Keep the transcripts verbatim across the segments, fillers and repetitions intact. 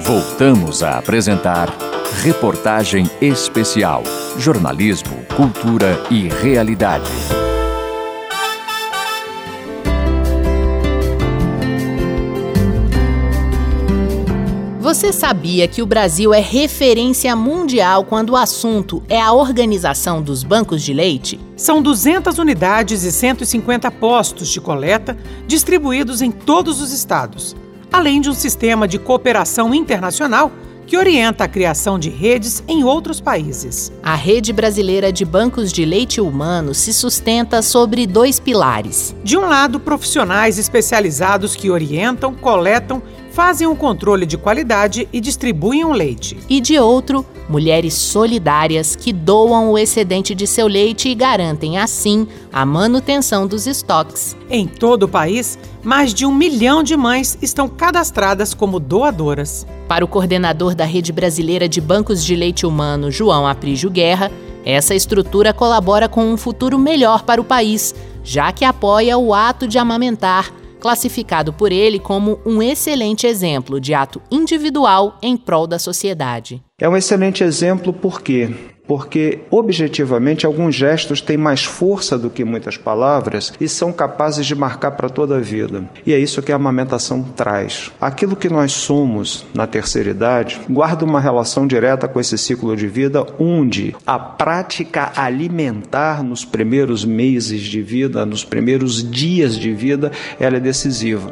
Voltamos a apresentar Reportagem Especial. Jornalismo, cultura e realidade. Você sabia que o Brasil é referência mundial quando o assunto é a organização dos bancos de leite? São duzentas unidades e cento e cinquenta postos de coleta distribuídos em todos os estados, além de um sistema de cooperação internacional que orienta a criação de redes em outros países. A Rede Brasileira de Bancos de Leite Humano se sustenta sobre dois pilares. De um lado, profissionais especializados que orientam, coletam, fazem um controle de qualidade e distribuem o leite. E de outro, mulheres solidárias que doam o excedente de seu leite e garantem, assim, a manutenção dos estoques. Em todo o país, mais de um milhão de mães estão cadastradas como doadoras. Para o coordenador da Rede Brasileira de Bancos de Leite Humano, João Aprígio Guerra, essa estrutura colabora com um futuro melhor para o país, já que apoia o ato de amamentar, classificado por ele como um excelente exemplo de ato individual em prol da sociedade. É um excelente exemplo por quê? Porque, objetivamente, alguns gestos têm mais força do que muitas palavras e são capazes de marcar para toda a vida. E é isso que a amamentação traz. Aquilo que nós somos na terceira idade guarda uma relação direta com esse ciclo de vida, onde a prática alimentar nos primeiros meses de vida, nos primeiros dias de vida, ela é decisiva.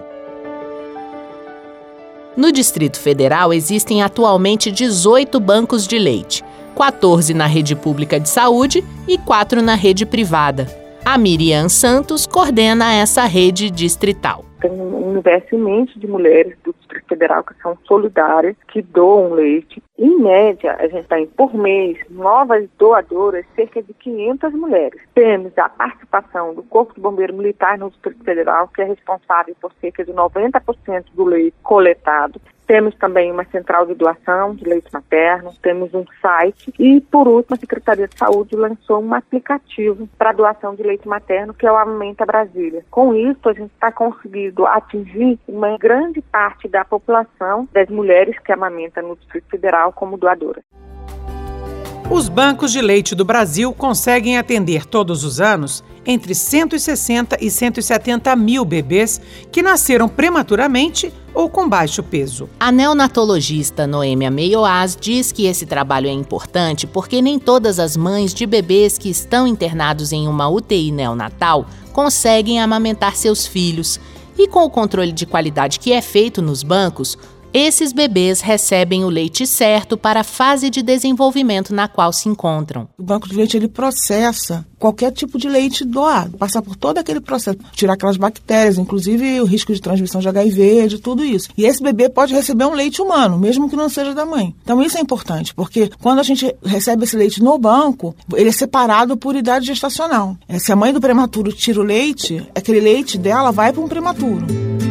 No Distrito Federal existem atualmente dezoito bancos de leite, quatorze na rede pública de saúde e quatro na rede privada. A Miriam Santos coordena essa rede distrital. Tem um universo imenso de mulheres do Distrito Federal que são solidárias, que doam leite. Em média, a gente tem por mês novas doadoras, cerca de quinhentas mulheres. Temos a participação do Corpo de Bombeiro Militar no Distrito Federal, que é responsável por cerca de noventa por cento do leite coletado. Temos também uma central de doação de leite materno, temos um site e, por último, a Secretaria de Saúde lançou um aplicativo para doação de leite materno, que é o Amamenta Brasília. Com isso, a gente está conseguindo atingir uma grande parte da população das mulheres que amamentam no Distrito Federal como doadoras. Os bancos de leite do Brasil conseguem atender todos os anos entre cento e sessenta e cento e setenta mil bebês que nasceram prematuramente ou com baixo peso. A neonatologista Noêmia Meioás diz que esse trabalho é importante porque nem todas as mães de bebês que estão internados em uma U T I neonatal conseguem amamentar seus filhos. E com o controle de qualidade que é feito nos bancos, esses bebês recebem o leite certo para a fase de desenvolvimento na qual se encontram. O banco de leite ele processa qualquer tipo de leite doado, passa por todo aquele processo, tirar aquelas bactérias, inclusive o risco de transmissão de H I V, de tudo isso. E esse bebê pode receber um leite humano, mesmo que não seja da mãe. Então isso é importante, porque quando a gente recebe esse leite no banco, ele é separado por idade gestacional. Se a mãe do prematuro tira o leite, aquele leite dela vai para um prematuro.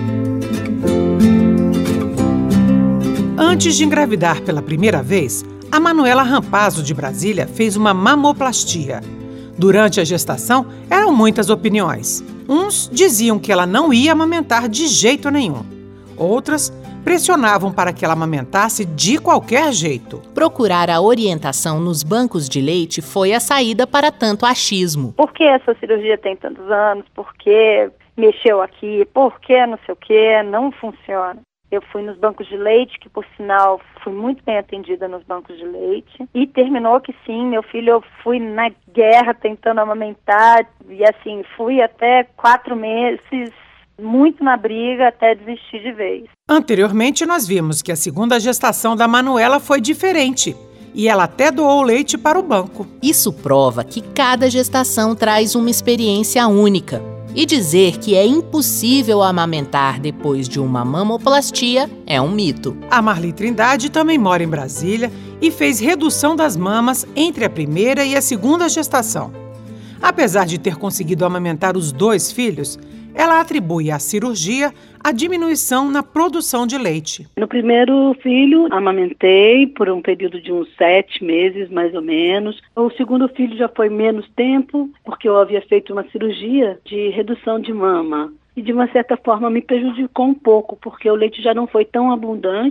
Antes de engravidar pela primeira vez, a Manuela Rampazzo, de Brasília, fez uma mamoplastia. Durante a gestação, eram muitas opiniões. Uns diziam que ela não ia amamentar de jeito nenhum. Outras pressionavam para que ela amamentasse de qualquer jeito. Procurar a orientação nos bancos de leite foi a saída para tanto achismo. Por que essa cirurgia tem tantos anos? Por que mexeu aqui? Por que não sei o que? Não funciona. Eu fui nos bancos de leite, que por sinal fui muito bem atendida nos bancos de leite. E terminou que sim, meu filho, eu fui na guerra tentando amamentar. E assim, fui até quatro meses, muito na briga, até desistir de vez. Anteriormente, nós vimos que a segunda gestação da Manuela foi diferente. E ela até doou leite para o banco. Isso prova que cada gestação traz uma experiência única. E dizer que é impossível amamentar depois de uma mamoplastia é um mito. A Marli Trindade também mora em Brasília e fez redução das mamas entre a primeira e a segunda gestação. Apesar de ter conseguido amamentar os dois filhos, ela atribui à cirurgia a diminuição na produção de leite. No primeiro filho, amamentei por um período de uns sete meses, mais ou menos. O segundo filho já foi menos tempo, porque eu havia feito uma cirurgia de redução de mama. E, de uma certa forma, me prejudicou um pouco, porque o leite já não foi tão abundante.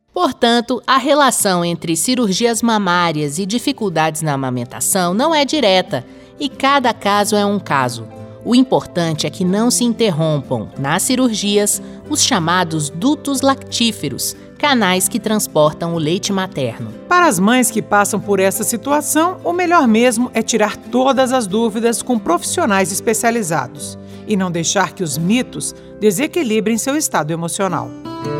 Portanto, a relação entre cirurgias mamárias e dificuldades na amamentação não é direta, e cada caso é um caso. O importante é que não se interrompam, nas cirurgias, os chamados dutos lactíferos, canais que transportam o leite materno. Para as mães que passam por essa situação, o melhor mesmo é tirar todas as dúvidas com profissionais especializados e não deixar que os mitos desequilibrem seu estado emocional.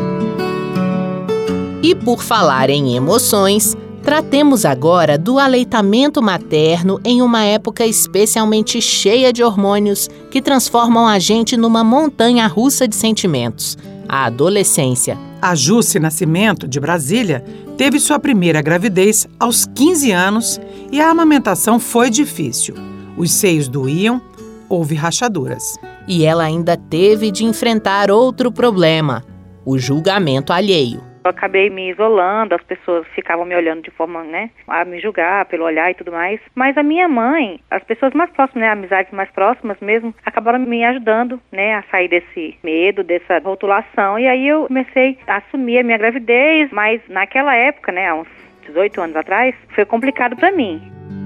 E por falar em emoções, tratemos agora do aleitamento materno em uma época especialmente cheia de hormônios que transformam a gente numa montanha-russa de sentimentos, a adolescência. A Jusce Nascimento, de Brasília, teve sua primeira gravidez aos quinze anos e a amamentação foi difícil. Os seios doíam, houve rachaduras. E ela ainda teve de enfrentar outro problema, o julgamento alheio. Eu acabei me isolando, as pessoas ficavam me olhando de forma, né, a me julgar pelo olhar e tudo mais. Mas a minha mãe, as pessoas mais próximas, né, amizades mais próximas mesmo, acabaram me ajudando, né, a sair desse medo, dessa rotulação. E aí eu comecei a assumir a minha gravidez, mas naquela época, né, há uns dezoito anos atrás, foi complicado para mim.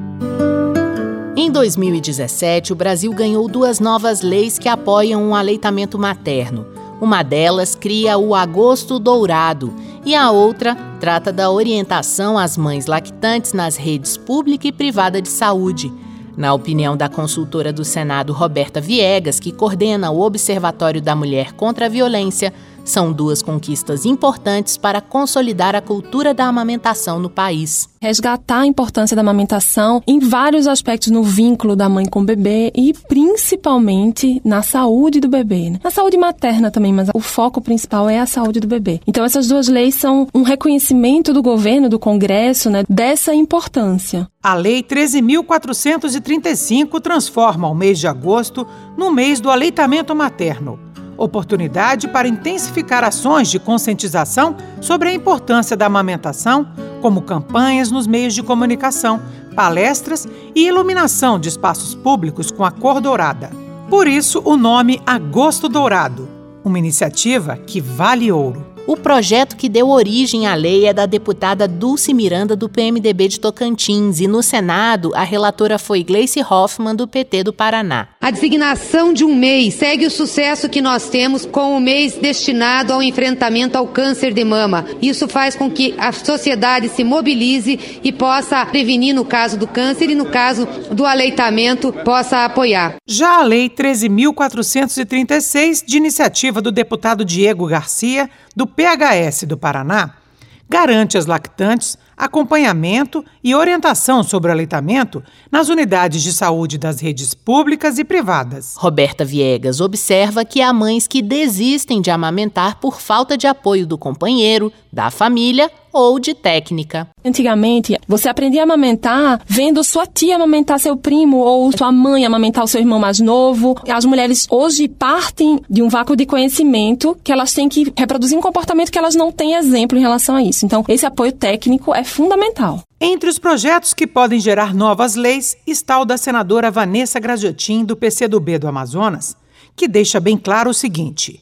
Em dois mil e dezessete, o Brasil ganhou duas novas leis que apoiam o aleitamento materno. Uma delas cria o Agosto Dourado e a outra trata da orientação às mães lactantes nas redes pública e privada de saúde. Na opinião da consultora do Senado, Roberta Viegas, que coordena o Observatório da Mulher contra a Violência, são duas conquistas importantes para consolidar a cultura da amamentação no país. Resgatar a importância da amamentação em vários aspectos no vínculo da mãe com o bebê e principalmente na saúde do bebê, né? Na saúde materna também, mas o foco principal é a saúde do bebê. Então essas duas leis são um reconhecimento do governo, do Congresso, né, dessa importância. A Lei treze mil quatrocentos e trinta e cinco transforma o mês de agosto no mês do aleitamento materno. Oportunidade para intensificar ações de conscientização sobre a importância da amamentação, como campanhas nos meios de comunicação, palestras e iluminação de espaços públicos com a cor dourada. Por isso, o nome Agosto Dourado, uma iniciativa que vale ouro. O projeto que deu origem à lei é da deputada Dulce Miranda, do P M D B de Tocantins, e no Senado a relatora foi Gleice Hoffmann, do P T do Paraná. A designação de um mês segue o sucesso que nós temos com o mês destinado ao enfrentamento ao câncer de mama. Isso faz com que a sociedade se mobilize e possa prevenir no caso do câncer e no caso do aleitamento possa apoiar. Já a Lei treze mil quatrocentos e trinta e seis, de iniciativa do deputado Diego Garcia, do P H S do Paraná, garante às lactantes acompanhamento e orientação sobre o aleitamento nas unidades de saúde das redes públicas e privadas. Roberta Viegas observa que há mães que desistem de amamentar por falta de apoio do companheiro, da família ou de técnica. Antigamente, você aprendia a amamentar vendo sua tia amamentar seu primo ou sua mãe amamentar o seu irmão mais novo. As mulheres hoje partem de um vácuo de conhecimento que elas têm que reproduzir um comportamento que elas não têm exemplo em relação a isso. Então, esse apoio técnico é fundamental. Entre os projetos que podem gerar novas leis está o da senadora Vanessa Graziotin, do P C do B do Amazonas, que deixa bem claro o seguinte: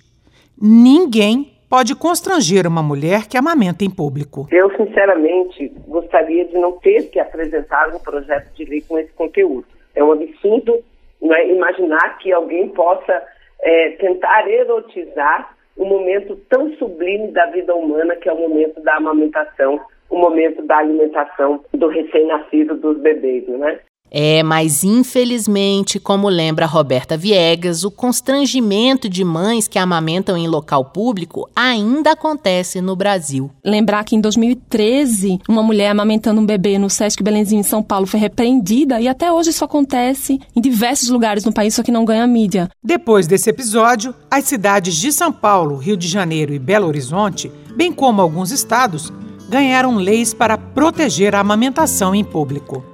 ninguém pode constranger uma mulher que amamenta em público. Eu, sinceramente, gostaria de não ter que apresentar um projeto de lei com esse conteúdo. É um absurdo, não é, imaginar que alguém possa é, tentar erotizar um momento tão sublime da vida humana, que é o momento da amamentação, o momento da alimentação do recém-nascido, dos bebês, né? É, mas infelizmente, como lembra Roberta Viegas, o constrangimento de mães que amamentam em local público ainda acontece no Brasil. Lembrar que em dois mil e treze, uma mulher amamentando um bebê no Sesc Belenzinho em São Paulo foi repreendida e até hoje isso acontece em diversos lugares no país, só que não ganha mídia. Depois desse episódio, as cidades de São Paulo, Rio de Janeiro e Belo Horizonte, bem como alguns estados, ganharam leis para proteger a amamentação em público.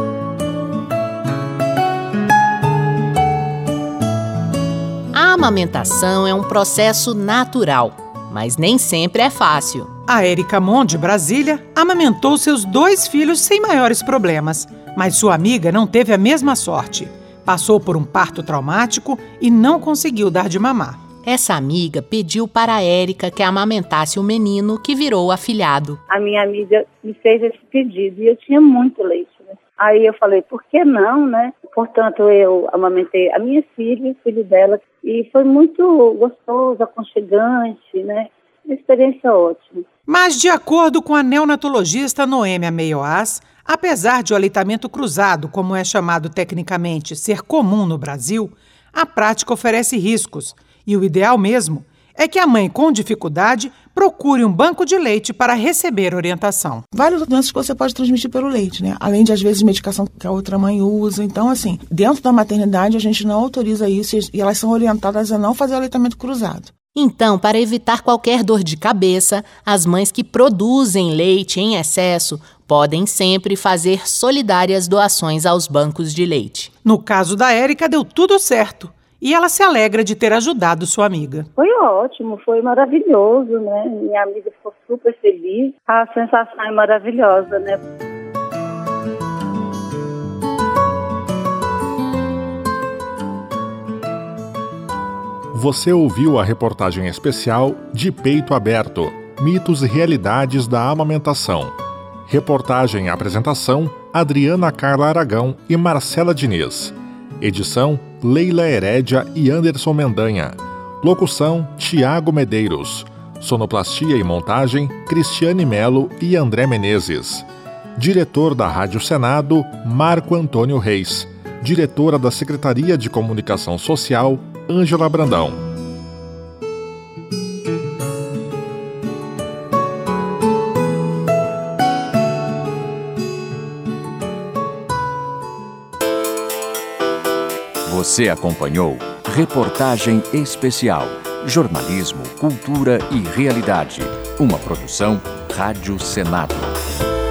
A amamentação é um processo natural, mas nem sempre é fácil. A Érica Mon, de Brasília, amamentou seus dois filhos sem maiores problemas, mas sua amiga não teve a mesma sorte. Passou por um parto traumático e não conseguiu dar de mamar. Essa amiga pediu para a Érica que amamentasse o menino que virou afilhado. A minha amiga me fez esse pedido e eu tinha muito leite, né? Aí eu falei, por que não, né? Portanto, eu amamentei a minha filha, o filho dela, e foi muito gostoso, aconchegante, né? Uma experiência ótima. Mas, de acordo com a neonatologista Noêmia Meioás, apesar de o aleitamento cruzado, como é chamado tecnicamente, ser comum no Brasil, a prática oferece riscos. E o ideal mesmo é que a mãe com dificuldade procure um banco de leite para receber orientação. Várias doenças que você pode transmitir pelo leite, né? Além de, às vezes, medicação que a outra mãe usa. Então, assim, dentro da maternidade a gente não autoriza isso e elas são orientadas a não fazer aleitamento cruzado. Então, para evitar qualquer dor de cabeça, as mães que produzem leite em excesso podem sempre fazer solidárias doações aos bancos de leite. No caso da Érica, deu tudo certo. E ela se alegra de ter ajudado sua amiga. Foi ótimo, foi maravilhoso, né? Minha amiga ficou super feliz. A sensação é maravilhosa, né? Você ouviu a reportagem especial De Peito Aberto, Mitos e Realidades da Amamentação. Reportagem e apresentação, Adriana Carla Aragão e Marcela Diniz. Edição, Leila Herédia e Anderson Mendanha. Locução, Tiago Medeiros. Sonoplastia e montagem, Cristiane Melo e André Menezes. Diretor da Rádio Senado, Marco Antônio Reis. Diretora da Secretaria de Comunicação Social, Ângela Brandão. Você acompanhou Reportagem Especial, Jornalismo, Cultura e Realidade, uma produção Rádio Senado.